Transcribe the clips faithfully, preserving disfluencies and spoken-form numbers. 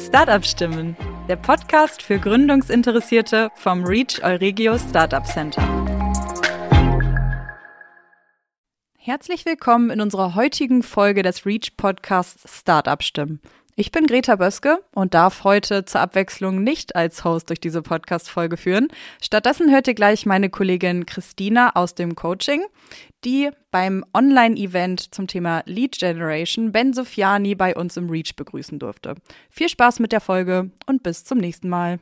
Startup-Stimmen, der Podcast für Gründungsinteressierte vom Reach Euregio Startup Center. Herzlich willkommen in unserer heutigen Folge des Reach-Podcasts Startup-Stimmen. Ich bin Greta Böske und darf heute zur Abwechslung nicht als Host durch diese Podcast-Folge führen. Stattdessen hört ihr gleich meine Kollegin Christina aus dem Coaching, die beim Online-Event zum Thema Lead Generation Ben Sofiani bei uns im Reach begrüßen durfte. Viel Spaß mit der Folge und bis zum nächsten Mal.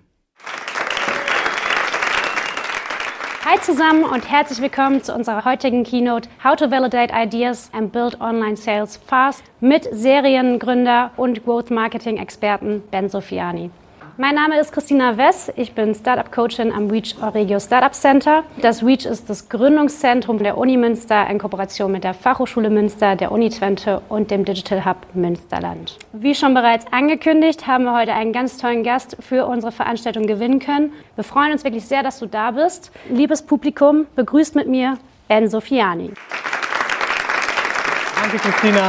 Hi zusammen und herzlich willkommen zu unserer heutigen Keynote How to Validate Ideas and Build Online Sales Fast mit Seriengründer und Growth Marketing Experten Ben Sofiani. Mein Name ist Christina Wess, ich bin Startup Coachin am Reach Euregio Startup Center. Das Reach ist das Gründungszentrum der Uni Münster in Kooperation mit der Fachhochschule Münster, der Uni Twente und dem Digital Hub Münsterland. Wie schon bereits angekündigt, haben wir heute einen ganz tollen Gast für unsere Veranstaltung gewinnen können. Wir freuen uns wirklich sehr, dass du da bist. Liebes Publikum, begrüßt mit mir Ben Sofiani. Danke, Christina.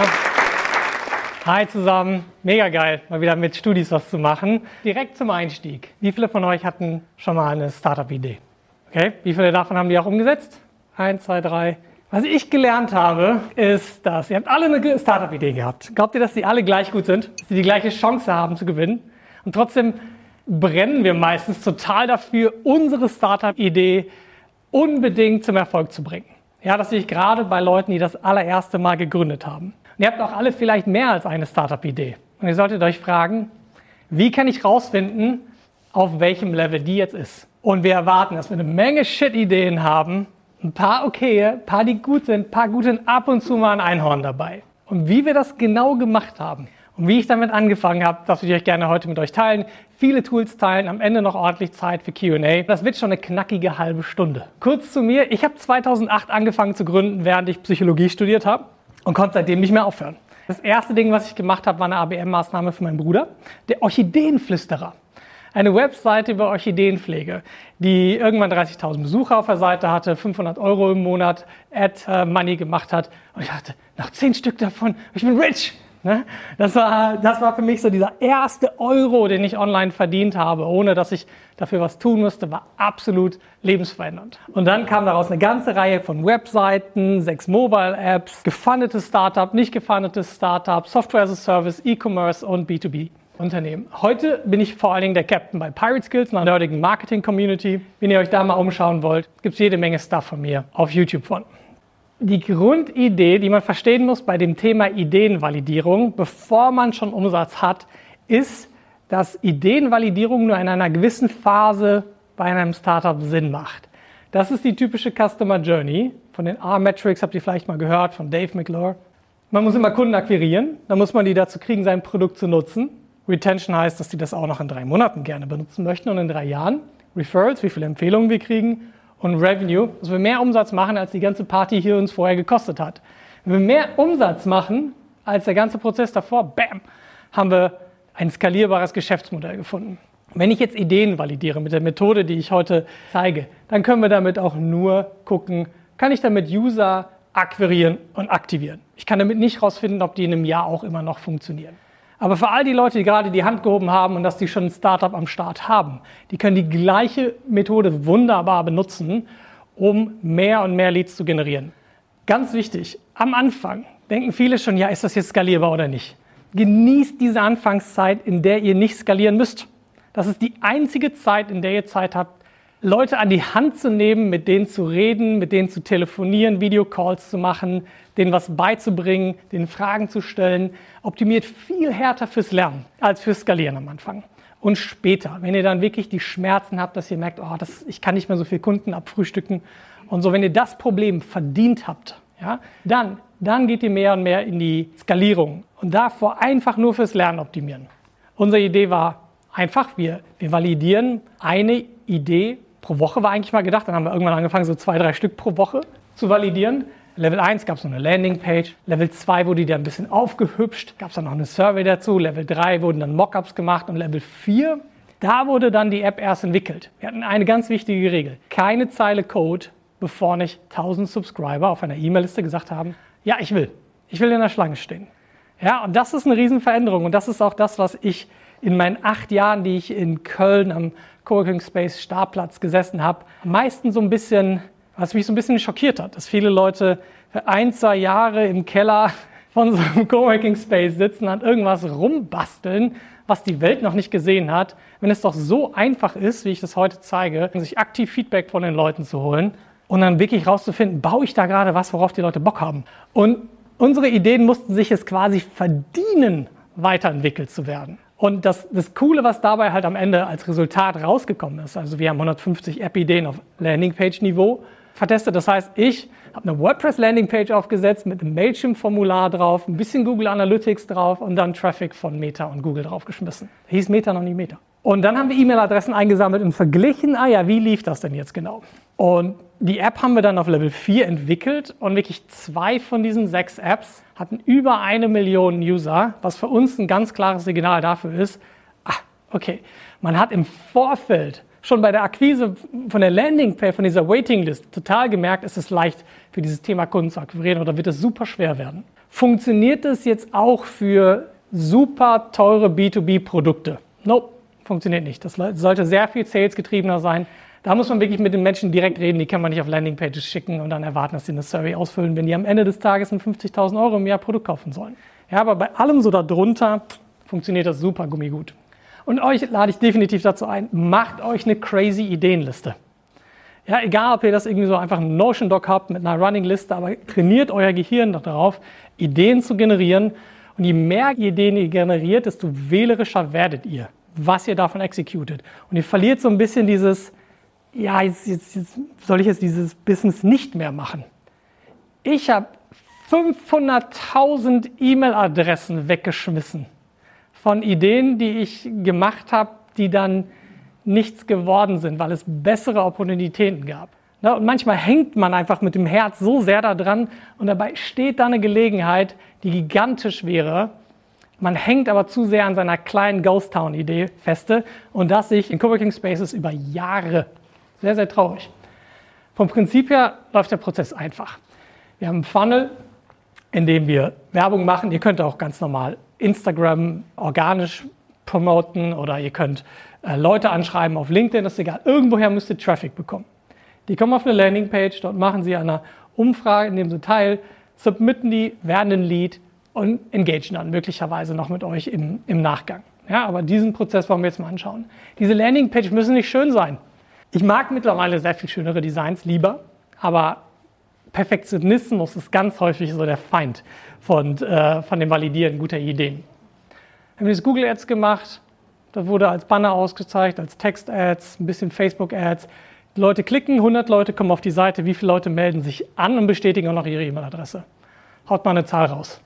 Hi zusammen, mega geil, mal wieder mit Studis was zu machen. Direkt zum Einstieg. Wie viele von euch hatten schon mal eine Startup-Idee? Okay, wie viele davon haben die auch umgesetzt? Eins, zwei, drei. Was ich gelernt habe, ist, dass ihr habt alle eine Startup-Idee gehabt. Glaubt ihr, dass die alle gleich gut sind? Dass sie die gleiche Chance haben zu gewinnen? Und trotzdem brennen wir meistens total dafür, unsere Startup-Idee unbedingt zum Erfolg zu bringen. Ja, das sehe ich gerade bei Leuten, die das allererste Mal gegründet haben. Und ihr habt auch alle vielleicht mehr als eine Startup-Idee. Und ihr solltet euch fragen, wie kann ich rausfinden, auf welchem Level die jetzt ist? Und wir erwarten, dass wir eine Menge Shit-Ideen haben, ein paar okaye, ein paar, die gut sind, ein paar gute, ab und zu mal ein Einhorn dabei. Und wie wir das genau gemacht haben und wie ich damit angefangen habe, das würde ich euch gerne heute mit euch teilen. Viele Tools teilen, am Ende noch ordentlich Zeit für Q und A. Das wird schon eine knackige halbe Stunde. Kurz zu mir, ich habe zweitausendacht angefangen zu gründen, während ich Psychologie studiert habe. Und konnte seitdem nicht mehr aufhören. Das erste Ding, was ich gemacht habe, war eine A B M-Maßnahme für meinen Bruder, der Orchideenflüsterer. Eine Webseite über Orchideenpflege, die irgendwann dreißigtausend Besucher auf der Seite hatte, fünfhundert Euro im Monat Ad-Money gemacht hat. Und ich dachte, noch zehn Stück davon, ich bin rich. Das war, das war für mich so dieser erste Euro, den ich online verdient habe, ohne dass ich dafür was tun musste, war absolut lebensverändernd. Und dann kam daraus eine ganze Reihe von Webseiten, sechs Mobile-Apps, gefundetes Startup, nicht gefundetes Startup, Software as a Service, E-Commerce und B zwei B Unternehmen. Heute bin ich vor allen Dingen der Captain bei Pirate Skills, einer nerdigen Marketing-Community. Wenn ihr euch da mal umschauen wollt, gibt es jede Menge Stuff von mir auf YouTube von. Die Grundidee, die man verstehen muss bei dem Thema Ideenvalidierung, bevor man schon Umsatz hat, ist, dass Ideenvalidierung nur in einer gewissen Phase bei einem Startup Sinn macht. Das ist die typische Customer Journey. Von den R-Metrics habt ihr vielleicht mal gehört, von Dave McClure. Man muss immer Kunden akquirieren, dann muss man die dazu kriegen, sein Produkt zu nutzen. Retention heißt, dass die das auch noch in drei Monaten gerne benutzen möchten und in drei Jahren. Referrals, wie viele Empfehlungen wir kriegen. Und Revenue, dass wir mehr Umsatz machen, als die ganze Party hier uns vorher gekostet hat. Wenn wir mehr Umsatz machen, als der ganze Prozess davor, bam, haben wir ein skalierbares Geschäftsmodell gefunden. Wenn ich jetzt Ideen validiere mit der Methode, die ich heute zeige, dann können wir damit auch nur gucken, kann ich damit User akquirieren und aktivieren. Ich kann damit nicht rausfinden, ob die in einem Jahr auch immer noch funktionieren. Aber für all die Leute, die gerade die Hand gehoben haben und dass die schon ein Startup am Start haben, die können die gleiche Methode wunderbar benutzen, um mehr und mehr Leads zu generieren. Ganz wichtig, am Anfang denken viele schon, ja, ist das jetzt skalierbar oder nicht? Genießt diese Anfangszeit, in der ihr nicht skalieren müsst. Das ist die einzige Zeit, in der ihr Zeit habt, Leute an die Hand zu nehmen, mit denen zu reden, mit denen zu telefonieren, Videocalls zu machen, denen was beizubringen, denen Fragen zu stellen. Optimiert viel härter fürs Lernen als fürs Skalieren am Anfang. Und später, wenn ihr dann wirklich die Schmerzen habt, dass ihr merkt, oh, das, ich kann nicht mehr so viele Kunden abfrühstücken und so, wenn ihr das Problem verdient habt, ja, dann, dann geht ihr mehr und mehr in die Skalierung und davor einfach nur fürs Lernen optimieren. Unsere Idee war einfach, wir, wir validieren eine Idee pro Woche, war eigentlich mal gedacht. Dann haben wir irgendwann angefangen, so zwei, drei Stück pro Woche zu validieren. Level eins gab es so eine Landingpage. Level zwei wurde die dann ein bisschen aufgehübscht. Gab es dann noch eine Survey dazu. Level drei wurden dann Mockups gemacht. Und Level vier, da wurde dann die App erst entwickelt. Wir hatten eine ganz wichtige Regel. Keine Zeile Code, bevor nicht tausend Subscriber auf einer E-Mail-Liste gesagt haben, ja, ich will. Ich will in der Schlange stehen. Ja, und das ist eine Riesenveränderung. Und das ist auch das, was ich in meinen acht Jahren, die ich in Köln am Coworking Space Startplatz gesessen habe, am meisten so ein bisschen, was mich so ein bisschen schockiert hat, dass viele Leute für ein, zwei Jahre im Keller von so einem Coworking Space sitzen, an irgendwas rumbasteln, was die Welt noch nicht gesehen hat, wenn es doch so einfach ist, wie ich das heute zeige, sich aktiv Feedback von den Leuten zu holen und dann wirklich rauszufinden, baue ich da gerade was, worauf die Leute Bock haben. Und unsere Ideen mussten sich es quasi verdienen, weiterentwickelt zu werden. Und das, das Coole, was dabei halt am Ende als Resultat rausgekommen ist, also wir haben hundertfünfzig App-Ideen auf Landingpage-Niveau vertestet. Das heißt, ich habe eine WordPress-Landingpage aufgesetzt mit einem Mailchimp-Formular drauf, ein bisschen Google Analytics drauf und dann Traffic von Meta und Google draufgeschmissen. Da hieß Meta noch nie Meta. Und dann haben wir E-Mail-Adressen eingesammelt und verglichen, ah ja, wie lief das denn jetzt genau? Und die App haben wir dann auf Level vier entwickelt und wirklich zwei von diesen sechs Apps hatten über eine Million User, was für uns ein ganz klares Signal dafür ist, ah, okay, man hat im Vorfeld schon bei der Akquise von der Landingpage, von dieser Waitinglist, total gemerkt, ist es leicht für dieses Thema Kunden zu akquirieren oder wird es super schwer werden. Funktioniert es jetzt auch für super teure B zwei B Produkte? Nope, funktioniert nicht. Das sollte sehr viel salesgetriebener sein. Da muss man wirklich mit den Menschen direkt reden, die kann man nicht auf Landingpages schicken und dann erwarten, dass sie eine Survey ausfüllen, wenn die am Ende des Tages ein fünfzigtausend Euro im Jahr Produkt kaufen sollen. Ja, aber bei allem so darunter funktioniert das super gummigut. Und euch lade ich definitiv dazu ein, macht euch eine crazy Ideenliste. Ja, egal, ob ihr das irgendwie so einfach einen Notion-Doc habt mit einer Running-Liste, aber trainiert euer Gehirn darauf, Ideen zu generieren. Und je mehr Ideen ihr generiert, desto wählerischer werdet ihr, was ihr davon executet. Und ihr verliert so ein bisschen dieses, ja, jetzt, jetzt, jetzt soll ich jetzt dieses Business nicht mehr machen. Ich habe fünfhunderttausend E-Mail-Adressen weggeschmissen von Ideen, die ich gemacht habe, die dann nichts geworden sind, weil es bessere Opportunitäten gab. Und manchmal hängt man einfach mit dem Herz so sehr da dran und dabei steht da eine Gelegenheit, die gigantisch wäre. Man hängt aber zu sehr an seiner kleinen Ghost Town-Idee feste und das sich in Coworking Spaces über Jahre. Sehr, sehr traurig. Vom Prinzip her läuft der Prozess einfach. Wir haben einen Funnel, in dem wir Werbung machen. Ihr könnt auch ganz normal Instagram organisch promoten oder ihr könnt äh, Leute anschreiben auf LinkedIn, das ist egal. Irgendwoher müsst ihr Traffic bekommen. Die kommen auf eine Landingpage, dort machen sie eine Umfrage, nehmen sie teil, submitten die, werden ein Lead und engagen dann möglicherweise noch mit euch im, im Nachgang. Ja, aber diesen Prozess wollen wir jetzt mal anschauen. Diese Landingpage müssen nicht schön sein. Ich mag mittlerweile sehr viel schönere Designs lieber, aber Perfektionismus ist ganz häufig so der Feind von, äh, von dem Validieren guter Ideen. Wir haben jetzt Google Ads gemacht, das wurde als Banner ausgezeigt, als Text-Ads, ein bisschen Facebook-Ads. Die Leute klicken, hundert Leute kommen auf die Seite, wie viele Leute melden sich an und bestätigen auch noch ihre E-Mail-Adresse? Haut mal eine Zahl raus.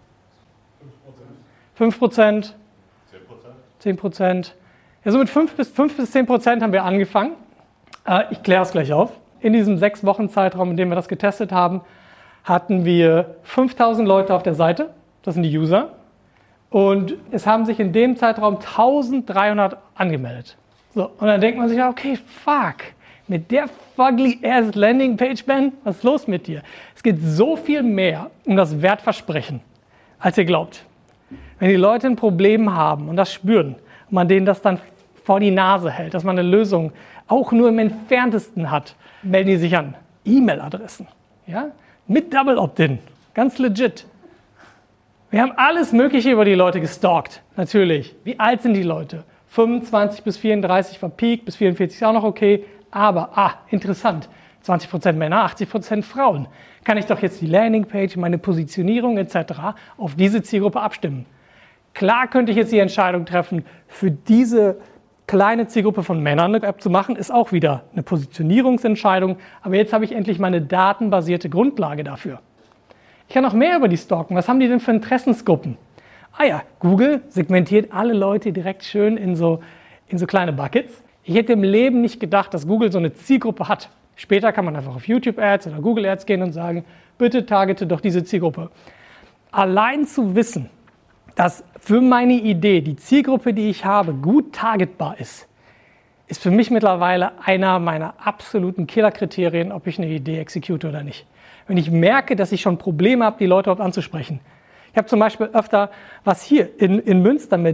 fünf Prozent. zehn Prozent. zehn Prozent. Ja, so mit fünf bis zehn Prozent haben wir angefangen. Äh, ich kläre es gleich auf. In diesem sechs Wochen Zeitraum, in dem wir das getestet haben, hatten wir fünftausend Leute auf der Seite. Das sind die User. Und es haben sich in dem Zeitraum eintausenddreihundert angemeldet. So, und dann denkt man sich, okay, fuck, mit der fugly ass Landingpage, Ben, was ist los mit dir? Es geht so viel mehr um das Wertversprechen, als ihr glaubt. Wenn die Leute ein Problem haben und das spüren und man denen das dann vor die Nase hält, dass man eine Lösung auch nur im Entferntesten hat, melden die sich an. E-Mail-Adressen, ja? Mit Double Opt-in, ganz legit. Wir haben alles Mögliche über die Leute gestalkt, natürlich. Wie alt sind die Leute? fünfundzwanzig bis vierunddreißig war Peak, bis vierundvierzig ist auch noch okay. Aber, ah, interessant, zwanzig Prozent Männer, achtzig Prozent Frauen. Kann ich doch jetzt die Landingpage, meine Positionierung et cetera auf diese Zielgruppe abstimmen. Klar könnte ich jetzt die Entscheidung treffen, für diese kleine Zielgruppe von Männern eine App zu machen, ist auch wieder eine Positionierungsentscheidung. Aber jetzt habe ich endlich meine datenbasierte Grundlage dafür. Ich kann noch mehr über die stalken. Was haben die denn für Interessensgruppen? Ah ja, Google segmentiert alle Leute direkt schön in so, in so kleine Buckets. Ich hätte im Leben nicht gedacht, dass Google so eine Zielgruppe hat. Später kann man einfach auf YouTube Ads oder Google Ads gehen und sagen, bitte targete doch diese Zielgruppe. Allein zu wissen, dass für meine Idee die Zielgruppe, die ich habe, gut targetbar ist, ist für mich mittlerweile einer meiner absoluten Killerkriterien, ob ich eine Idee execute oder nicht. Wenn ich merke, dass ich schon Probleme habe, die Leute überhaupt anzusprechen. Ich habe zum Beispiel öfter was hier in, in Münster mit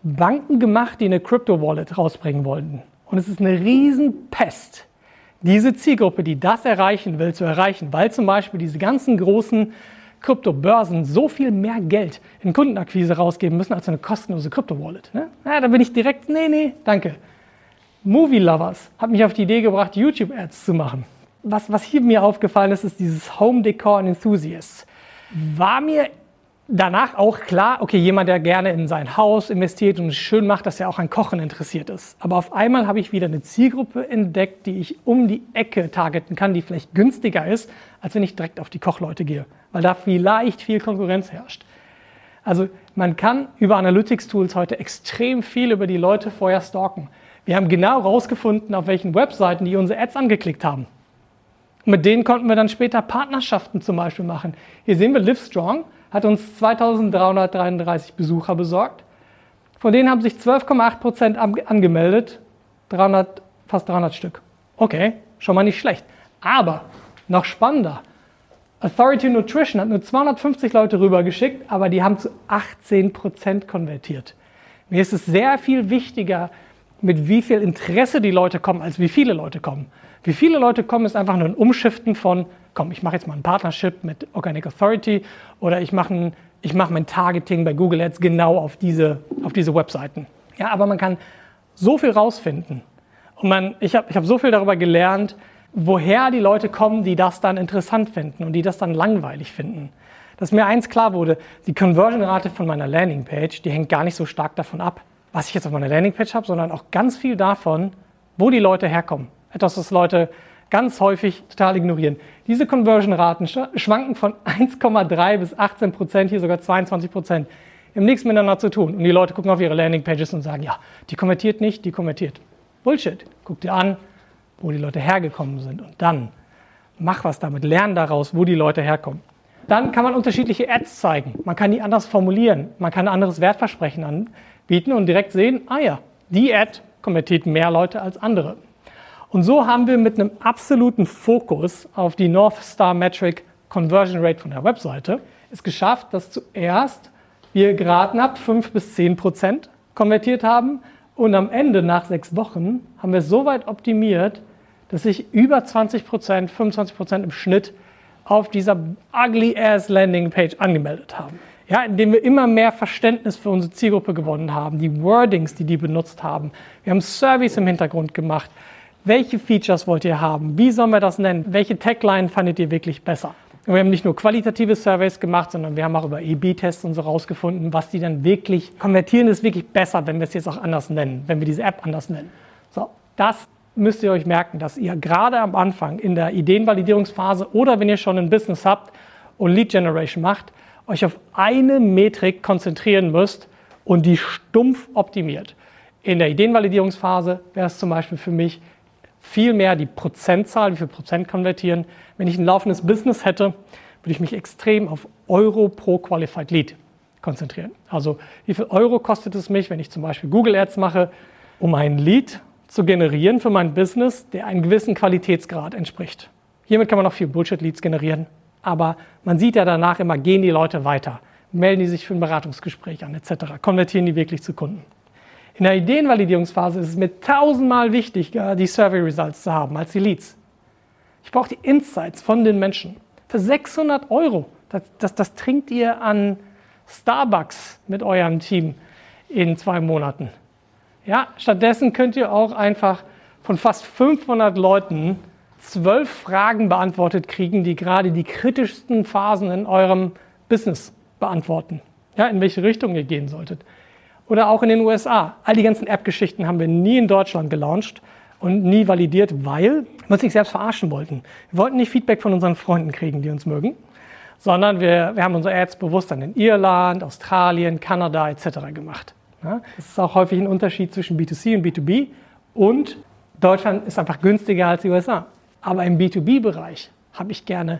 Banken gemacht, die eine Crypto-Wallet rausbringen wollten. Und es ist eine Riesenpest, diese Zielgruppe, die das erreichen will, zu erreichen, weil zum Beispiel diese ganzen großen Kryptobörsen so viel mehr Geld in Kundenakquise rausgeben müssen als eine kostenlose Krypto-Wallet. Ne? Ja, da bin ich direkt, nee, nee, danke. Movie Lovers hat mich auf die Idee gebracht, YouTube-Ads zu machen. Was, was hier mir aufgefallen ist, ist dieses Home Decor and Enthusiasts. War mir danach auch klar, okay, jemand, der gerne in sein Haus investiert und es schön macht, dass er auch an Kochen interessiert ist. Aber auf einmal habe ich wieder eine Zielgruppe entdeckt, die ich um die Ecke targeten kann, die vielleicht günstiger ist, als wenn ich direkt auf die Kochleute gehe, weil da vielleicht viel Konkurrenz herrscht. Also man kann über Analytics-Tools heute extrem viel über die Leute vorher stalken. Wir haben genau rausgefunden, auf welchen Webseiten die unsere Ads angeklickt haben. Und mit denen konnten wir dann später Partnerschaften zum Beispiel machen. Hier sehen wir Livestrong, hat uns zweitausenddreihundertdreiunddreißig Besucher besorgt. Von denen haben sich zwölf Komma acht Prozent angemeldet, dreihundert, fast dreihundert Stück. Okay, schon mal nicht schlecht. Aber noch spannender, Authority Nutrition hat nur zweihundertfünfzig Leute rübergeschickt, aber die haben zu achtzehn Prozent konvertiert. Mir ist es sehr viel wichtiger, mit wie viel Interesse die Leute kommen, als wie viele Leute kommen. Wie viele Leute kommen, ist einfach nur ein Umschiften von, komm, ich mache jetzt mal ein Partnership mit Organic Authority oder ich mache ein, ich mache mein Targeting bei Google Ads genau auf diese, auf diese Webseiten. Ja, aber man kann so viel rausfinden. Und man, ich habe ich hab so viel darüber gelernt, woher die Leute kommen, die das dann interessant finden und die das dann langweilig finden. Dass mir eins klar wurde, die Conversion-Rate von meiner Landingpage, die hängt gar nicht so stark davon ab, was ich jetzt auf meiner Landingpage habe, sondern auch ganz viel davon, wo die Leute herkommen. Etwas, was Leute ganz häufig total ignorieren. Diese Conversion-Raten schwanken von eins Komma drei bis achtzehn Prozent, hier sogar zweiundzwanzig Prozent. Wir haben nichts miteinander zu tun. Und die Leute gucken auf ihre Landingpages und sagen, ja, die konvertiert nicht, die konvertiert. Bullshit. Guck dir an, wo die Leute hergekommen sind. Und dann mach was damit, lern daraus, wo die Leute herkommen. Dann kann man unterschiedliche Ads zeigen. Man kann die anders formulieren. Man kann ein anderes Wertversprechen anbieten und direkt sehen, ah ja, die Ad konvertiert mehr Leute als andere. Und so haben wir mit einem absoluten Fokus auf die North Star Metric Conversion Rate von der Webseite es geschafft, dass zuerst wir geraten habt fünf bis zehn Prozent konvertiert haben und am Ende nach sechs Wochen haben wir so weit optimiert, dass sich über zwanzig Prozent, fünfundzwanzig Prozent im Schnitt auf dieser ugly-ass Landingpage angemeldet haben. Ja, indem wir immer mehr Verständnis für unsere Zielgruppe gewonnen haben, die Wordings, die die benutzt haben. Wir haben Surveys im Hintergrund gemacht. Welche Features wollt ihr haben? Wie sollen wir das nennen? Welche Tagline fandet ihr wirklich besser? Und wir haben nicht nur qualitative Surveys gemacht, sondern wir haben auch über A B Tests und so rausgefunden, was die dann wirklich konvertieren, ist wirklich besser, wenn wir es jetzt auch anders nennen, wenn wir diese App anders nennen. So, das müsst ihr euch merken, dass ihr gerade am Anfang in der Ideenvalidierungsphase oder wenn ihr schon ein Business habt und Lead Generation macht, euch auf eine Metrik konzentrieren müsst und die stumpf optimiert. In der Ideenvalidierungsphase wäre es zum Beispiel für mich viel mehr die Prozentzahl, wie viel Prozent konvertieren. Wenn ich ein laufendes Business hätte, würde ich mich extrem auf Euro pro Qualified Lead konzentrieren. Also wie viel Euro kostet es mich, wenn ich zum Beispiel Google Ads mache, um einen Lead zu generieren für mein Business, der einem gewissen Qualitätsgrad entspricht. Hiermit kann man noch viel Bullshit-Leads generieren, aber man sieht ja danach immer, gehen die Leute weiter, melden die sich für ein Beratungsgespräch an et cetera, konvertieren die wirklich zu Kunden. In der Ideenvalidierungsphase ist es mir tausendmal wichtiger, die Survey-Results zu haben, als die Leads. Ich brauche die Insights von den Menschen. Für sechshundert Euro, das, das, das trinkt ihr an Starbucks mit eurem Team in zwei Monaten. Ja, stattdessen könnt ihr auch einfach von fast fünfhundert Leuten zwölf Fragen beantwortet kriegen, die gerade die kritischsten Phasen in eurem Business beantworten. Ja, in welche Richtung ihr gehen solltet. Oder auch in den U S A. All die ganzen App-Geschichten haben wir nie in Deutschland gelauncht und nie validiert, weil wir uns nicht selbst verarschen wollten. Wir wollten nicht Feedback von unseren Freunden kriegen, die uns mögen, sondern wir, wir haben unsere Ads bewusst dann in Irland, Australien, Kanada et cetera gemacht. Ja, das ist auch häufig ein Unterschied zwischen B zwei C und B zwei B und Deutschland ist einfach günstiger als die U S A. Aber im B zwei B-Bereich habe ich gerne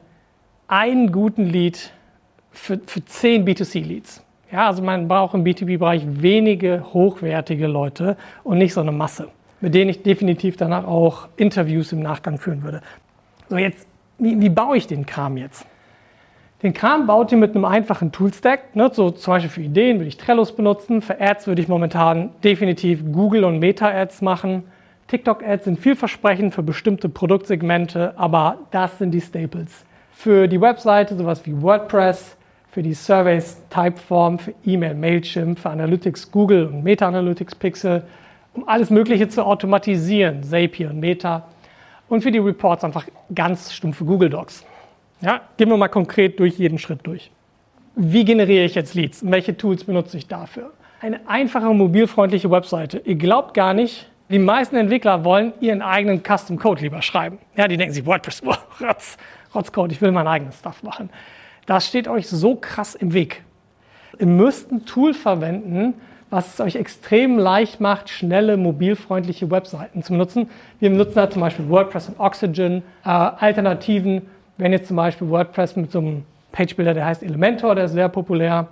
einen guten Lead für, für zehn B zwei C-Leads. Ja, also man braucht im B zwei B-Bereich wenige hochwertige Leute und nicht so eine Masse, mit denen ich definitiv danach auch Interviews im Nachgang führen würde. So jetzt, wie, wie baue ich den Kram jetzt? Den Kram baut ihr mit einem einfachen Toolstack. Ne? So zum Beispiel für Ideen würde ich Trellos benutzen. Für Ads würde ich momentan definitiv Google und Meta-Ads machen. TikTok-Ads sind vielversprechend für bestimmte Produktsegmente, aber das sind die Staples. Für die Webseite sowas wie WordPress, für die Surveys Typeform, für E-Mail Mailchimp, für Analytics Google und Meta-Analytics Pixel, um alles Mögliche zu automatisieren, Zapier und Meta. Und für die Reports einfach ganz stumpfe Google Docs. Ja, gehen wir mal konkret durch jeden Schritt durch. Wie generiere ich jetzt Leads? Und welche Tools benutze ich dafür? Eine einfache, mobilfreundliche Webseite. Ihr glaubt gar nicht, die meisten Entwickler wollen ihren eigenen Custom Code lieber schreiben. Ja, die denken sich, WordPress, oh, Rotz, Rotzcode, ich will mein eigenes Stuff machen. Das steht euch so krass im Weg. Ihr müsst ein Tool verwenden, was es euch extrem leicht macht, schnelle, mobilfreundliche Webseiten zu benutzen. Wir benutzen da zum Beispiel WordPress und Oxygen, äh, Alternativen. Wenn jetzt zum Beispiel WordPress mit so einem Page-Builder, der heißt Elementor, der ist sehr populär.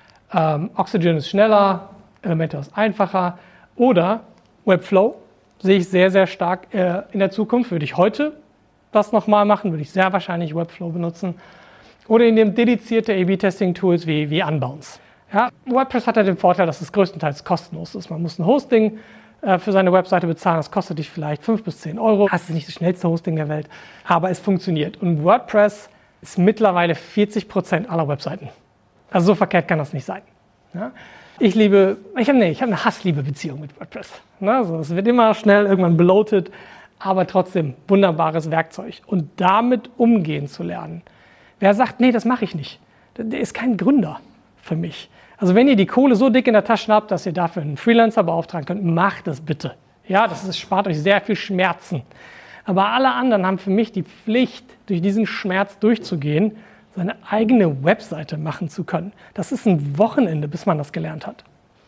Ähm, Oxygen ist schneller, Elementor ist einfacher. Oder Webflow sehe ich sehr, sehr stark äh, in der Zukunft. Würde ich heute das nochmal machen, würde ich sehr wahrscheinlich Webflow benutzen. Oder in dem dedizierte A B Testing Tools wie, wie Unbounce. Ja, WordPress hat ja den Vorteil, dass es größtenteils kostenlos ist. Man muss ein Hosting äh, für seine Webseite bezahlen. Das kostet dich vielleicht fünf bis zehn Euro. Das ist nicht das schnellste Hosting der Welt, aber es funktioniert. Und WordPress ist mittlerweile vierzig Prozent aller Webseiten. Also so verkehrt kann das nicht sein. Ja? Ich liebe, ich habe nee, ich hab eine Hass-Liebe-Beziehung mit WordPress. Ne? Also es wird immer schnell irgendwann bloated, aber trotzdem wunderbares Werkzeug. Und damit umgehen zu lernen. Wer sagt, nee, das mache ich nicht, der ist kein Gründer für mich. Also wenn ihr die Kohle so dick in der Tasche habt, dass ihr dafür einen Freelancer beauftragen könnt, macht das bitte. Ja, das ist, spart euch sehr viel Schmerzen. Aber alle anderen haben für mich die Pflicht, durch diesen Schmerz durchzugehen, seine eigene Webseite machen zu können. Das ist ein Wochenende, bis man das gelernt hat.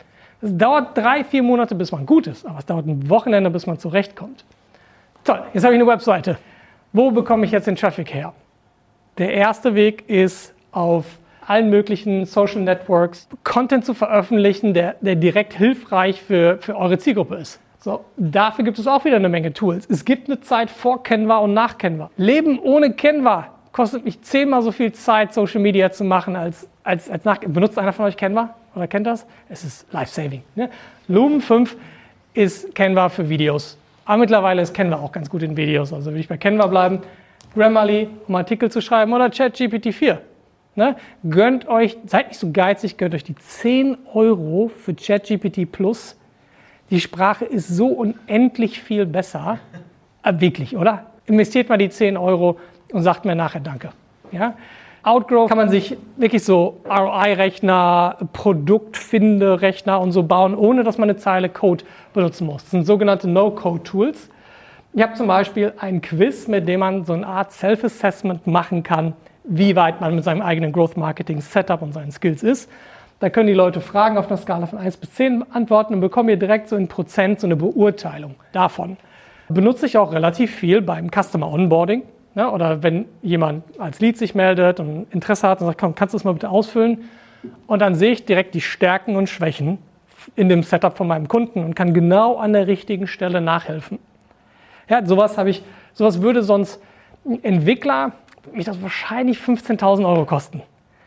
Es dauert drei, vier Monate, bis man gut ist, aber es dauert ein Wochenende, bis man zurechtkommt. Toll, jetzt habe ich eine Webseite. Wo bekomme ich jetzt den Traffic her? Der erste Weg ist, auf allen möglichen Social Networks Content zu veröffentlichen, der, der direkt hilfreich für, für eure Zielgruppe ist. So, dafür gibt es auch wieder eine Menge Tools. Es gibt eine Zeit vor Canva und nach Canva. Leben ohne Canva kostet mich zehnmal so viel Zeit, Social Media zu machen, als, als, als nach. Benutzt einer von euch Canva oder kennt das? Es ist life-saving. Ne? Lumen fünf ist Canva für Videos. Aber mittlerweile ist Canva auch ganz gut in Videos. Also würde ich bei Canva bleiben. Grammarly, um Artikel zu schreiben, oder ChatGPT vier. Ne? Gönnt euch, seid nicht so geizig, gönnt euch die zehn Euro für ChatGPT Plus. Die Sprache ist so unendlich viel besser. Äh, wirklich, oder? Investiert mal die zehn Euro und sagt mir nachher Danke. Ja? Outgrow kann man sich wirklich so R O I-Rechner, Produktfinde-Rechner und so bauen, ohne dass man eine Zeile Code benutzen muss. Das sind sogenannte No-Code-Tools. Ich habe zum Beispiel ein Quiz, mit dem man so eine Art Self-Assessment machen kann, wie weit man mit seinem eigenen Growth-Marketing-Setup und seinen Skills ist. Da können die Leute Fragen auf einer Skala von eins bis zehn antworten und bekommen ihr direkt so in Prozent so eine Beurteilung davon. Benutze ich auch relativ viel beim Customer Onboarding. Ja, oder wenn jemand als Lead sich meldet und Interesse hat und sagt, komm, kannst du das mal bitte ausfüllen? Und dann sehe ich direkt die Stärken und Schwächen in dem Setup von meinem Kunden und kann genau an der richtigen Stelle nachhelfen. Ja, sowas habe ich, sowas würde sonst ein Entwickler, mich das wahrscheinlich fünfzehntausend Euro kosten.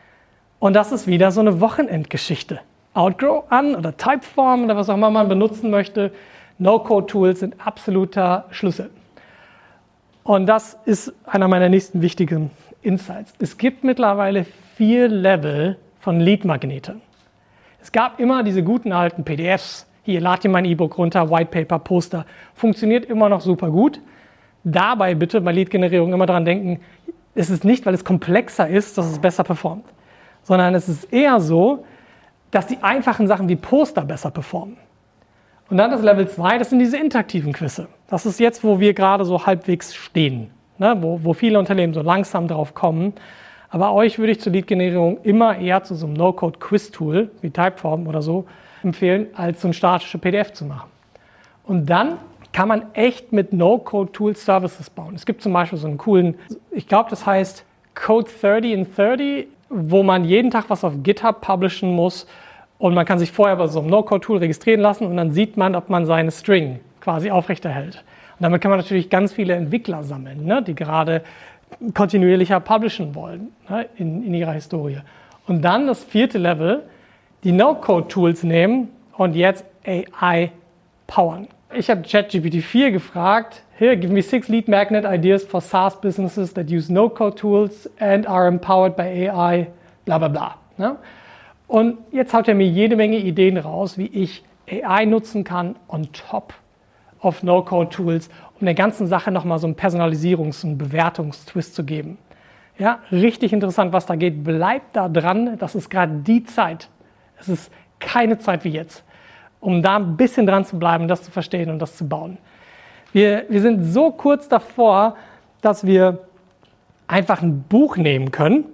Und das ist wieder so eine Wochenendgeschichte. Outgrow an oder Typeform oder was auch immer man benutzen möchte. No-Code-Tools sind absoluter Schlüssel. Und das ist einer meiner nächsten wichtigen Insights. Es gibt mittlerweile vier Level von Lead-Magneten. Es gab immer diese guten alten P D Fs. Hier, lad dir mein E-Book runter, White Paper, Poster. Funktioniert immer noch super gut. Dabei bitte bei Lead-Generierung immer daran denken, es ist nicht, weil es komplexer ist, dass es besser performt. Sondern es ist eher so, dass die einfachen Sachen wie Poster besser performen. Und dann das Level zwei, das sind diese interaktiven Quizze. Das ist jetzt, wo wir gerade so halbwegs stehen, ne? wo, wo viele Unternehmen so langsam drauf kommen. Aber euch würde ich zur Lead-Generierung immer eher zu so einem No-Code-Quiz-Tool wie Typeform oder so empfehlen, als so ein statische P D F zu machen. Und dann kann man echt mit No-Code-Tools Services bauen. Es gibt zum Beispiel so einen coolen, ich glaube, das heißt Code dreißig in dreißig, wo man jeden Tag was auf GitHub publishen muss und man kann sich vorher bei so einem No-Code-Tool registrieren lassen und dann sieht man, ob man seine String quasi aufrechterhält. Und damit kann man natürlich ganz viele Entwickler sammeln, ne, die gerade kontinuierlicher publishen wollen, ne, in, in ihrer Historie. Und dann das vierte Level, die No-Code-Tools nehmen und jetzt A I powern. Ich habe ChatGPT vier gefragt, here, give me six lead magnet ideas for SaaS businesses that use No-Code tools and are empowered by A I, bla bla bla. Ne? Und jetzt haut er mir jede Menge Ideen raus, wie ich A I nutzen kann on top of No-Code-Tools, um der ganzen Sache nochmal so einen Personalisierungs- und Bewertungstwist zu geben. Ja, richtig interessant, was da geht. Bleibt da dran, das ist gerade die Zeit. Es ist keine Zeit wie jetzt, um da ein bisschen dran zu bleiben, das zu verstehen und das zu bauen. Wir, wir sind so kurz davor, dass wir einfach ein Buch nehmen können,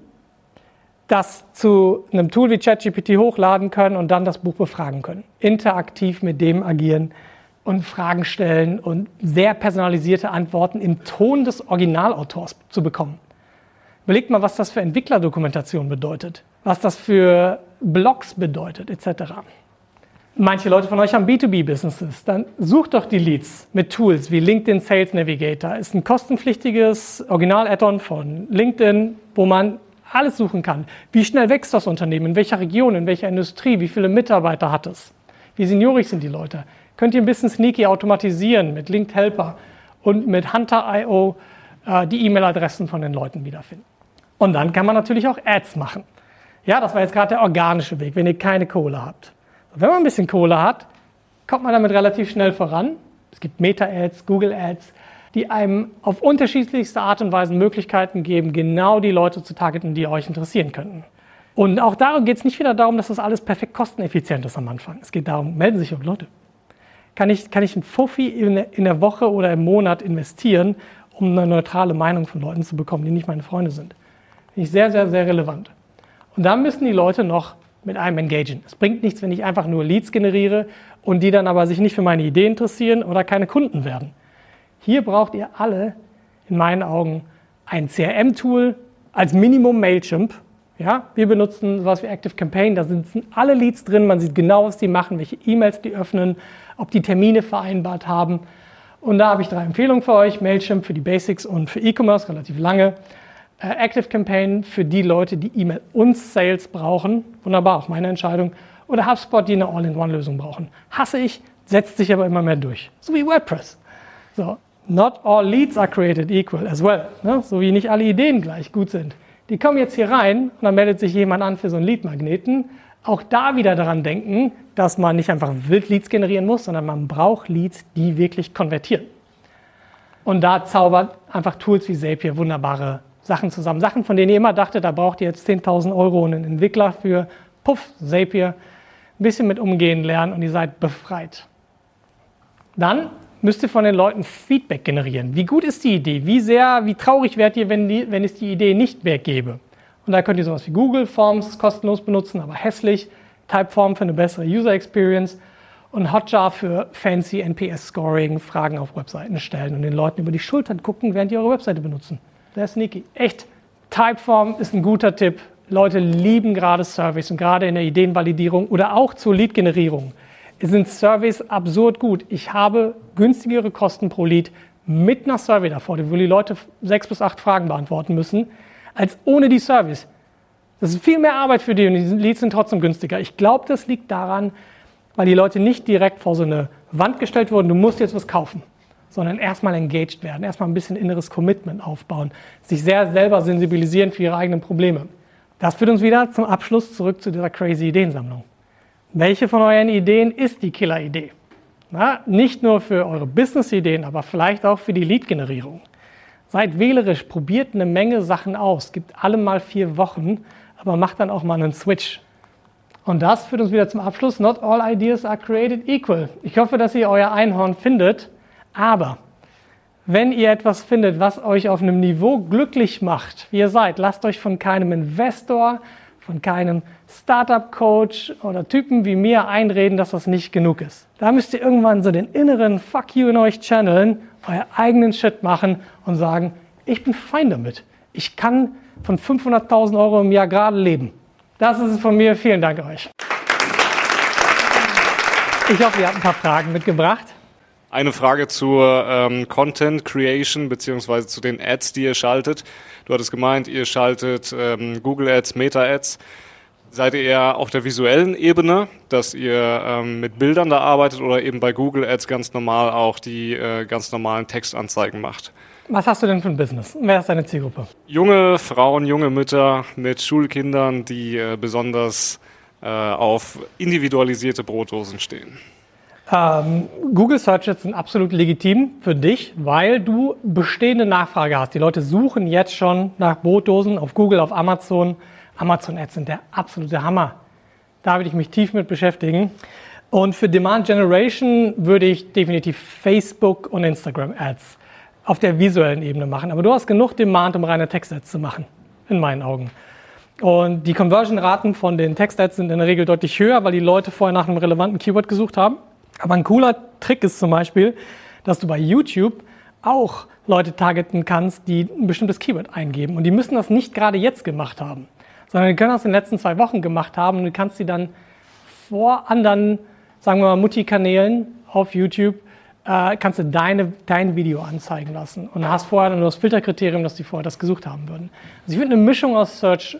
das zu einem Tool wie ChatGPT hochladen können und dann das Buch befragen können. Interaktiv mit dem agieren und Fragen stellen und sehr personalisierte Antworten im Ton des Originalautors zu bekommen. Überlegt mal, was das für Entwicklerdokumentation bedeutet, was das für Blogs bedeutet, et cetera. Manche Leute von euch haben B zwei B-Businesses. Dann sucht doch die Leads mit Tools wie LinkedIn Sales Navigator. Ist ein kostenpflichtiges Original-Add-on von LinkedIn, wo man alles suchen kann. Wie schnell wächst das Unternehmen? In welcher Region? In welcher Industrie? Wie viele Mitarbeiter hat es? Wie seniorig sind die Leute? Könnt ihr ein bisschen sneaky automatisieren mit Linked Helper und mit Hunter Punkt i o äh, die E-Mail-Adressen von den Leuten wiederfinden. Und dann kann man natürlich auch Ads machen. Ja, das war jetzt gerade der organische Weg, wenn ihr keine Kohle habt. Wenn man ein bisschen Kohle hat, kommt man damit relativ schnell voran. Es gibt Meta-Ads, Google-Ads, die einem auf unterschiedlichste Art und Weise Möglichkeiten geben, genau die Leute zu targeten, die euch interessieren könnten. Und auch darum geht es nicht wieder darum, dass das alles perfekt kosteneffizient ist am Anfang. Es geht darum, melden sich auch Leute. Kann ich, kann ich ein Fuffi in, in der Woche oder im Monat investieren, um eine neutrale Meinung von Leuten zu bekommen, die nicht meine Freunde sind? Finde ich sehr, sehr, sehr relevant. Und dann müssen die Leute noch mit einem engagieren. Es bringt nichts, wenn ich einfach nur Leads generiere und die dann aber sich nicht für meine Idee interessieren oder keine Kunden werden. Hier braucht ihr alle, in meinen Augen, ein C R M-Tool, als Minimum Mailchimp. Ja, wir benutzen sowas wie Active Campaign, da sind alle Leads drin, man sieht genau, was die machen, welche E-Mails die öffnen, ob die Termine vereinbart haben. Und da habe ich drei Empfehlungen für euch. Mailchimp für die Basics und für E-Commerce, relativ lange. Active Campaign für die Leute, die E-Mail und Sales brauchen. Wunderbar, auch meine Entscheidung. Oder HubSpot, die eine All-in-One-Lösung brauchen. Hasse ich, setzt sich aber immer mehr durch. So wie WordPress. So, not all leads are created equal as well. Ne? So wie nicht alle Ideen gleich gut sind. Die kommen jetzt hier rein und dann meldet sich jemand an für so einen Lead-Magneten. Auch da wieder daran denken, dass man nicht einfach wild Leads generieren muss, sondern man braucht Leads, die wirklich konvertieren. Und da zaubert einfach Tools wie Zapier wunderbare Sachen zusammen. Sachen, von denen ihr immer dachtet, da braucht ihr jetzt zehntausend Euro und einen Entwickler für. Puff, Zapier, ein bisschen mit umgehen lernen und ihr seid befreit. Dann müsst ihr von den Leuten Feedback generieren. Wie gut ist die Idee? Wie sehr, wie traurig werdet ihr, wenn, die, wenn es die Idee nicht mehr gäbe? Und da könnt ihr sowas wie Google Forms kostenlos benutzen, aber hässlich. Typeform für eine bessere User Experience und Hotjar für fancy N P S-Scoring, Fragen auf Webseiten stellen und den Leuten über die Schulter gucken, während die eure Webseite benutzen. Sehr sneaky. Echt, Typeform ist ein guter Tipp. Leute lieben gerade Surveys und gerade in der Ideenvalidierung oder auch zur Lead-Generierung sind Surveys absurd gut. Ich habe günstigere Kosten pro Lead mit einer Survey davor, wo die Leute sechs bis acht Fragen beantworten müssen, als ohne die Surveys. Das ist viel mehr Arbeit für die und die Leads sind trotzdem günstiger. Ich glaube, das liegt daran, weil die Leute nicht direkt vor so eine Wand gestellt wurden, du musst jetzt was kaufen, sondern erstmal engaged werden, erstmal ein bisschen inneres Commitment aufbauen, sich sehr selber sensibilisieren für ihre eigenen Probleme. Das führt uns wieder zum Abschluss zurück zu dieser crazy Ideensammlung. Welche von euren Ideen ist die Killer-Idee? Na, nicht nur für eure Business-Ideen, aber vielleicht auch für die Lead-Generierung. Seid wählerisch, probiert eine Menge Sachen aus, gibt alle mal vier Wochen, aber macht dann auch mal einen Switch. Und das führt uns wieder zum Abschluss. Not all ideas are created equal. Ich hoffe, dass ihr euer Einhorn findet, aber wenn ihr etwas findet, was euch auf einem Niveau glücklich macht, wie ihr seid, lasst euch von keinem Investor, von keinem Startup-Coach oder Typen wie mir einreden, dass das nicht genug ist. Da müsst ihr irgendwann so den inneren Fuck you in euch channeln, euer eigenen Shit machen und sagen, ich bin fein damit. Ich kann von fünfhunderttausend Euro im Jahr gerade leben. Das ist es von mir. Vielen Dank euch. Ich hoffe, ihr habt ein paar Fragen mitgebracht. Eine Frage zur ähm, Content Creation beziehungsweise zu den Ads, die ihr schaltet. Du hattest gemeint, ihr schaltet ähm, Google Ads, Meta Ads. Seid ihr eher auf der visuellen Ebene, dass ihr ähm, mit Bildern da arbeitet oder eben bei Google Ads ganz normal auch die äh, ganz normalen Textanzeigen macht? Was hast du denn für ein Business? Wer ist deine Zielgruppe? Junge Frauen, junge Mütter mit Schulkindern, die äh, besonders äh, auf individualisierte Brotdosen stehen. Ähm, Google Searches sind absolut legitim für dich, weil du bestehende Nachfrage hast. Die Leute suchen jetzt schon nach Brotdosen auf Google, auf Amazon. Amazon Ads sind der absolute Hammer. Da würde ich mich tief mit beschäftigen. Und für Demand Generation würde ich definitiv Facebook und Instagram Ads auf der visuellen Ebene machen. Aber du hast genug Demand, um reine Text-Ads zu machen, in meinen Augen. Und die Conversion-Raten von den Text-Ads sind in der Regel deutlich höher, weil die Leute vorher nach einem relevanten Keyword gesucht haben. Aber ein cooler Trick ist zum Beispiel, dass du bei YouTube auch Leute targeten kannst, die ein bestimmtes Keyword eingeben. Und die müssen das nicht gerade jetzt gemacht haben, sondern die können das in den letzten zwei Wochen gemacht haben. Und du kannst sie dann vor anderen, sagen wir mal, Mutti-Kanälen auf YouTube, äh, kannst du deine, dein Video anzeigen lassen. Und hast vorher nur das Filterkriterium, dass die vorher das gesucht haben würden. Also ich würde eine Mischung aus Search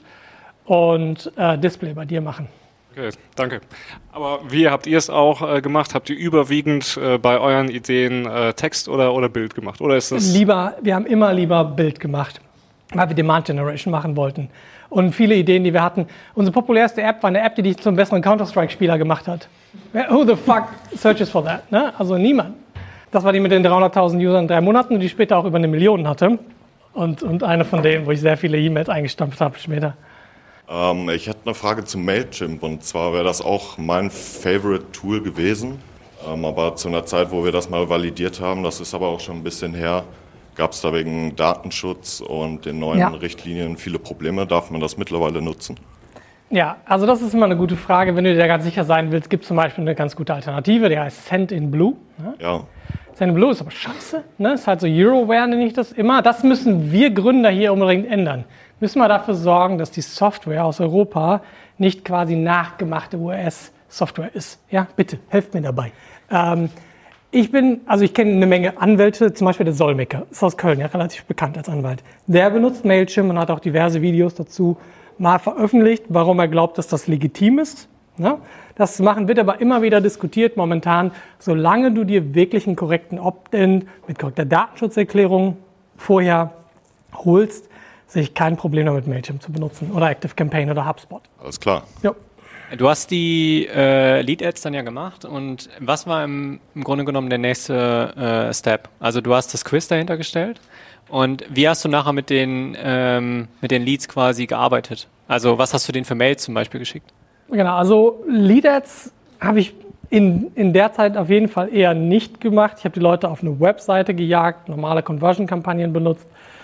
und äh, Display bei dir machen. Okay, danke. Aber wie habt ihr es auch äh, gemacht? Habt ihr überwiegend äh, bei euren Ideen äh, Text oder, oder Bild gemacht? Oder ist das lieber, wir haben immer lieber Bild gemacht, weil wir Demand Generation machen wollten. Und viele Ideen, die wir hatten. Unsere populärste App war eine App, die dich zum besseren Counter-Strike-Spieler gemacht hat. Who the fuck searches for that? Ne? Also niemand. Das war die mit den dreihunderttausend Usern in drei Monaten, die später auch über eine Million hatte. Und, und eine von denen, wo ich sehr viele E-Mails eingestampft habe später. Ähm, ich hätte eine Frage zu Mailchimp, und zwar wäre das auch mein Favorite Tool gewesen, ähm, aber zu einer Zeit, wo wir das mal validiert haben, das ist aber auch schon ein bisschen her, gab es da wegen Datenschutz und den neuen ja. Richtlinien viele Probleme. Darf man das mittlerweile nutzen? Ja, also das ist immer eine gute Frage. Wenn du dir ganz sicher sein willst, gibt es zum Beispiel eine ganz gute Alternative, die heißt Sendinblue. Ne? Ja. Sendinblue ist aber scheiße, ne? Ist halt so Euroware, nenne ich das immer. Das müssen wir Gründer hier unbedingt ändern. Müssen wir dafür sorgen, dass die Software aus Europa nicht quasi nachgemachte U S-Software ist. Ja, bitte, helft mir dabei. Ähm, ich bin, also ich kenne eine Menge Anwälte, zum Beispiel der Solmecke, ist aus Köln, ja, relativ bekannt als Anwalt. Der benutzt Mailchimp und hat auch diverse Videos dazu mal veröffentlicht, warum er glaubt, dass das legitim ist. Ne? Das zu machen wird aber immer wieder diskutiert momentan, solange du dir wirklich einen korrekten Opt-in mit korrekter Datenschutzerklärung vorher holst, sehe ich kein Problem damit, Mailchimp zu benutzen oder ActiveCampaign oder HubSpot. Alles klar. Jo. Du hast die äh, Lead-Ads dann ja gemacht, und was war im, im Grunde genommen der nächste äh, Step? Also du hast das Quiz dahinter gestellt, und wie hast du nachher mit den, ähm, mit den Leads quasi gearbeitet? Also was hast du denen für Mails zum Beispiel geschickt? Genau, also Lead-Ads habe ich in, in der Zeit auf jeden Fall eher nicht gemacht. Ich habe die Leute auf eine Webseite gejagt, normale Conversion-Kampagnen benutzt,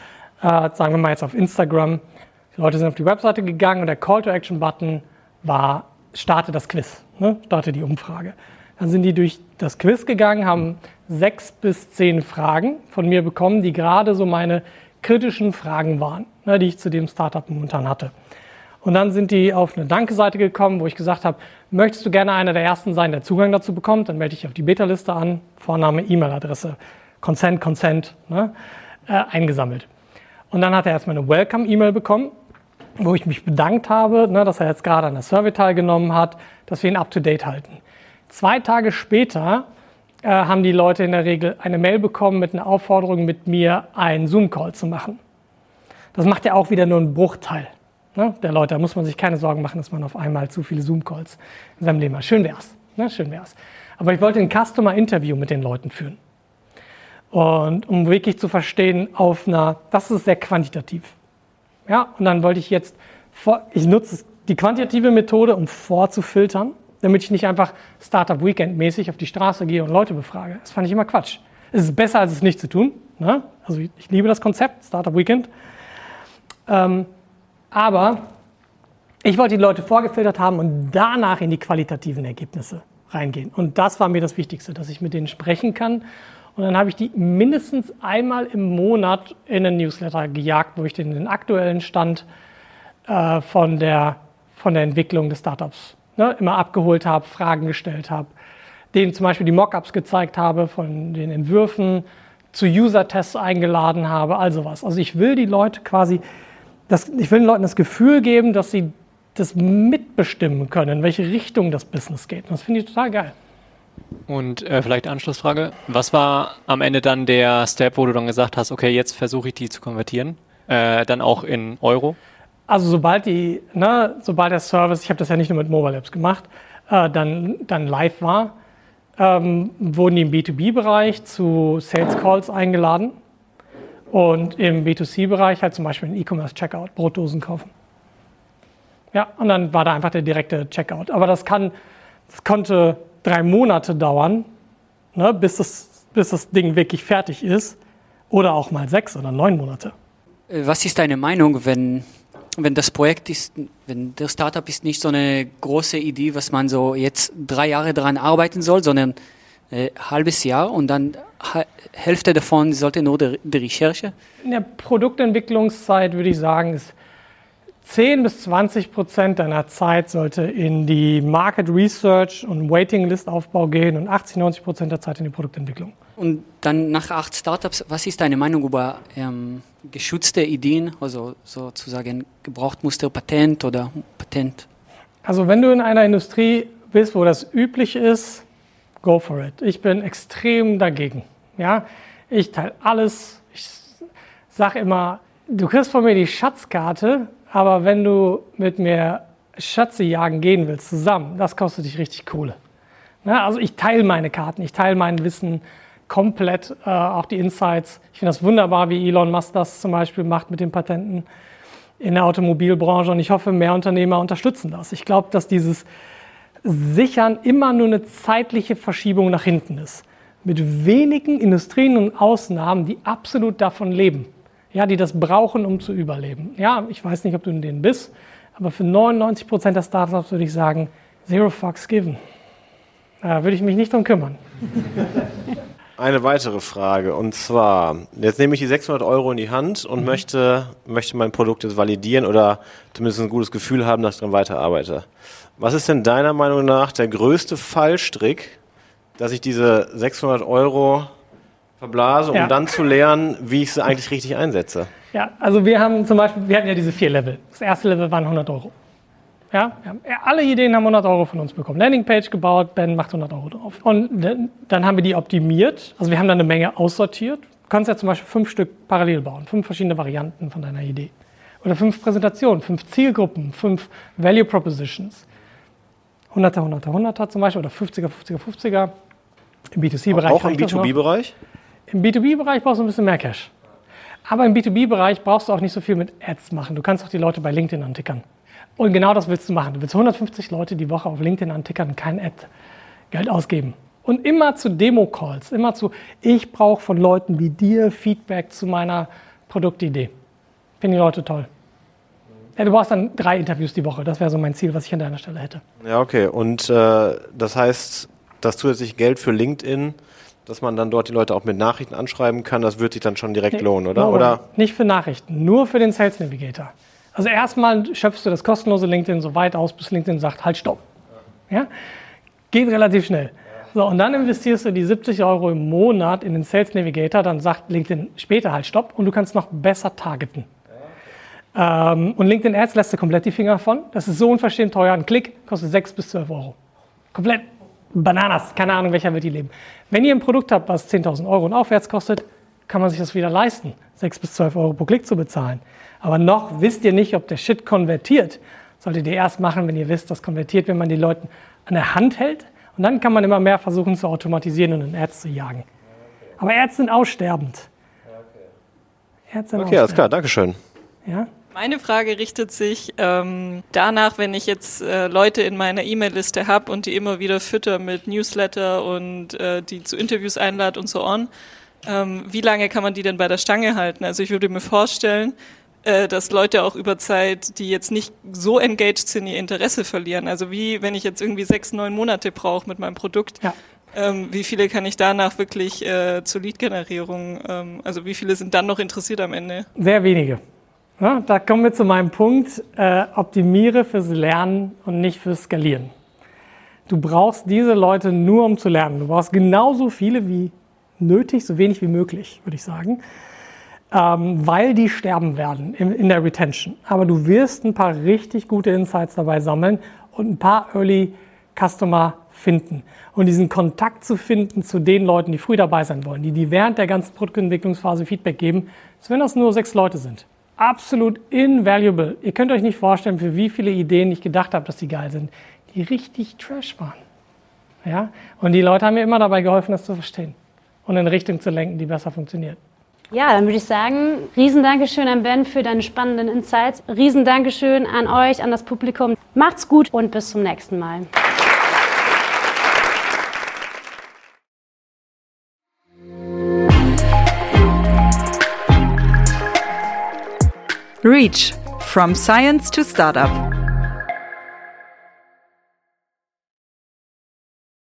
äh, sagen wir mal jetzt auf Instagram. Die Leute sind auf die Webseite gegangen und der Call-to-Action-Button war, starte das Quiz, ne? Starte die Umfrage. Dann sind die durch das Quiz gegangen, haben sechs bis zehn Fragen von mir bekommen, die gerade so meine kritischen Fragen waren, ne, die ich zu dem Startup momentan hatte. Und dann sind die auf eine Danke-Seite gekommen, wo ich gesagt habe, möchtest du gerne einer der Ersten sein, der Zugang dazu bekommt? Dann melde dich auf die Beta-Liste an, Vorname, E-Mail-Adresse, Consent, Consent, ne, äh, eingesammelt. Und dann hat er erstmal eine Welcome-E-Mail bekommen, wo ich mich bedankt habe, ne, dass er jetzt gerade an der Survey teilgenommen hat, dass wir ihn up-to-date halten. Zwei Tage später äh, haben die Leute in der Regel eine Mail bekommen mit einer Aufforderung, mit mir einen Zoom-Call zu machen. Das macht ja auch wieder nur einen Bruchteil, ne, der Leute. Da muss man sich keine Sorgen machen, dass man auf einmal zu viele Zoom-Calls in seinem Leben hat. Schön wär's, ne, schön wär's. Aber ich wollte ein Customer-Interview mit den Leuten führen. Und um wirklich zu verstehen, auf einer, das ist sehr quantitativ. Ja, und dann wollte ich jetzt, vor, ich nutze die quantitative Methode, um vorzufiltern, damit ich nicht einfach Startup Weekend mäßig auf die Straße gehe und Leute befrage. Das fand ich immer Quatsch. Es ist besser, als es nicht zu tun. Ne? Also ich, ich liebe das Konzept, Startup Weekend. Ähm, aber ich wollte die Leute vorgefiltert haben und danach in die qualitativen Ergebnisse reingehen. Und das war mir das Wichtigste, dass ich mit denen sprechen kann. Und dann habe ich die mindestens einmal im Monat in einen Newsletter gejagt, wo ich den, den aktuellen Stand äh, von, der, von der Entwicklung des Startups, ne, immer abgeholt habe, Fragen gestellt habe. denen zum Beispiel die Mockups gezeigt habe von den Entwürfen, zu User-Tests eingeladen habe, all sowas. Also ich will die Leute quasi, das, ich will den Leuten das Gefühl geben, dass sie das mitbestimmen können, in welche Richtung das Business geht. Und das finde ich total geil. Und äh, vielleicht Anschlussfrage, was war am Ende dann der Step, wo du dann gesagt hast, okay, jetzt versuche ich die zu konvertieren, äh, dann auch in Euro? Also sobald die, ne, sobald der Service, ich habe das ja nicht nur mit Mobile Apps gemacht, äh, dann, dann live war, ähm, wurden die im B zwei B-Bereich zu Sales Calls eingeladen und im B zwei C-Bereich halt zum Beispiel einen E-Commerce-Checkout, Brotdosen kaufen. Ja, und dann war da einfach der direkte Checkout. Aber das kann, das konnte drei Monate dauern, ne, bis, das, bis das Ding wirklich fertig ist. Oder auch mal sechs oder neun Monate. Was ist deine Meinung, wenn, wenn das Projekt ist, wenn der Startup ist nicht so eine große Idee, was man so jetzt drei Jahre daran arbeiten soll, sondern ein äh, halbes Jahr und dann ha- Hälfte davon sollte nur die, die Recherche? In der Produktentwicklungszeit würde ich sagen, ist zehn bis zwanzig Prozent deiner Zeit sollte in die Market Research und Waiting List Aufbau gehen und achtzig, neunzig Prozent der Zeit in die Produktentwicklung. Und dann nach acht Startups, was ist deine Meinung über ähm, geschützte Ideen, also sozusagen Gebrauchtmuster, Patent oder Patent? Also wenn du in einer Industrie bist, wo das üblich ist, go for it. Ich bin extrem dagegen. Ja? Ich teile alles. Ich sage immer, du kriegst von mir die Schatzkarte, aber wenn du mit mir Schätze jagen gehen willst zusammen, das kostet dich richtig Kohle. Ja, also ich teile meine Karten, ich teile mein Wissen komplett, äh, auch die Insights. Ich finde das wunderbar, wie Elon Musk das zum Beispiel macht mit den Patenten in der Automobilbranche und ich hoffe, mehr Unternehmer unterstützen das. Ich glaube, dass dieses Sichern immer nur eine zeitliche Verschiebung nach hinten ist. Mit wenigen Industrien und Ausnahmen, die absolut davon leben. Ja, die das brauchen, um zu überleben. Ja, ich weiß nicht, ob du in denen bist, aber für neunundneunzig Prozent der Startups würde ich sagen, zero fucks given. Da würde ich mich nicht drum kümmern. Eine weitere Frage, und zwar, jetzt nehme ich die sechshundert Euro in die Hand und mhm. möchte, möchte mein Produkt jetzt validieren oder zumindest ein gutes Gefühl haben, dass ich daran weiterarbeite. Was ist denn deiner Meinung nach der größte Fallstrick, dass ich diese sechshundert Euro verblase, um ja. dann zu lernen, wie ich sie eigentlich richtig einsetze? Ja, also wir haben zum Beispiel, wir hatten ja diese vier Level. Das erste Level waren hundert Euro. Ja, wir haben, alle Ideen haben hundert Euro von uns bekommen. Landingpage gebaut, Ben macht hundert Euro drauf. Und dann haben wir die optimiert. Also wir haben dann eine Menge aussortiert. Du kannst ja zum Beispiel fünf Stück parallel bauen, fünf verschiedene Varianten von deiner Idee. Oder fünf Präsentationen, fünf Zielgruppen, fünf Value Propositions. hunderter, hunderter, hunderter zum Beispiel oder fünfziger, fünfziger, fünfziger. Im B zwei C-Bereich. Auch im B zwei B-Bereich? Im B zwei B-Bereich brauchst du ein bisschen mehr Cash. Aber im B zwei B-Bereich brauchst du auch nicht so viel mit Ads machen. Du kannst auch die Leute bei LinkedIn antickern. Und genau das willst du machen. Du willst hundertfünfzig Leute die Woche auf LinkedIn antickern und kein Ad-Geld ausgeben. Und immer zu Demo-Calls, immer zu, ich brauche von Leuten wie dir Feedback zu meiner Produktidee. Finden die Leute toll. Ja, du brauchst dann drei Interviews die Woche. Das wäre so mein Ziel, was ich an deiner Stelle hätte. Ja, okay. Und äh, das heißt, das zusätzliche Geld für LinkedIn, dass man dann dort die Leute auch mit Nachrichten anschreiben kann, das wird sich dann schon direkt nee, lohnen, oder? No, oder? Nicht für Nachrichten, nur für den Sales Navigator. Also erstmal schöpfst du das kostenlose LinkedIn so weit aus, bis LinkedIn sagt, halt, stopp. Ja? Geht relativ schnell. So, und dann investierst du die siebzig Euro im Monat in den Sales Navigator, dann sagt LinkedIn später halt, stopp, und du kannst noch besser targeten. Ähm, und LinkedIn Ads lässt du komplett die Finger von. Das ist so unverschämt teuer. Ein Klick kostet sechs bis zwölf Euro. Komplett Bananas. Keine Ahnung, welcher wird die leben. Wenn ihr ein Produkt habt, was zehntausend Euro und aufwärts kostet, kann man sich das wieder leisten, sechs bis zwölf Euro pro Klick zu bezahlen. Aber noch wisst ihr nicht, ob der Shit konvertiert. Solltet ihr erst machen, wenn ihr wisst, das konvertiert, wenn man die Leute an der Hand hält. Und dann kann man immer mehr versuchen zu automatisieren und in Ads zu jagen. Aber Ads sind aussterbend. Ads sind okay, alles klar, Dankeschön. Ja? Meine Frage richtet sich ähm, danach, wenn ich jetzt äh, Leute in meiner E-Mail-Liste habe und die immer wieder fütter mit Newsletter und äh, die zu Interviews einlade und so on. Ähm, wie lange kann man die denn bei der Stange halten? Also ich würde mir vorstellen, äh, dass Leute auch über Zeit, die jetzt nicht so engaged sind, ihr Interesse verlieren. Also wie, wenn ich jetzt irgendwie sechs, neun Monate brauche mit meinem Produkt, ja. ähm, wie viele kann ich danach wirklich äh, zur Lead-Generierung, ähm, also wie viele sind dann noch interessiert am Ende? Sehr wenige. Ja, da kommen wir zu meinem Punkt, äh, optimiere fürs Lernen und nicht fürs Skalieren. Du brauchst diese Leute nur, um zu lernen. Du brauchst genauso viele wie nötig, so wenig wie möglich, würde ich sagen, ähm, weil die sterben werden in, in der Retention. Aber du wirst ein paar richtig gute Insights dabei sammeln und ein paar Early Customer finden. Und diesen Kontakt zu finden zu den Leuten, die früh dabei sein wollen, die die während der ganzen Produktentwicklungsphase Feedback geben, als wenn das nur sechs Leute sind. Absolut invaluable. Ihr könnt euch nicht vorstellen, für wie viele Ideen ich gedacht habe, dass die geil sind, die richtig trash waren. Ja? Und die Leute haben mir immer dabei geholfen, das zu verstehen und in eine Richtung zu lenken, die besser funktioniert. Ja, dann würde ich sagen, riesen Dankeschön an Ben für deine spannenden Insights. Riesen Dankeschön an euch, an das Publikum. Macht's gut und bis zum nächsten Mal. Reach, from Science to Startup.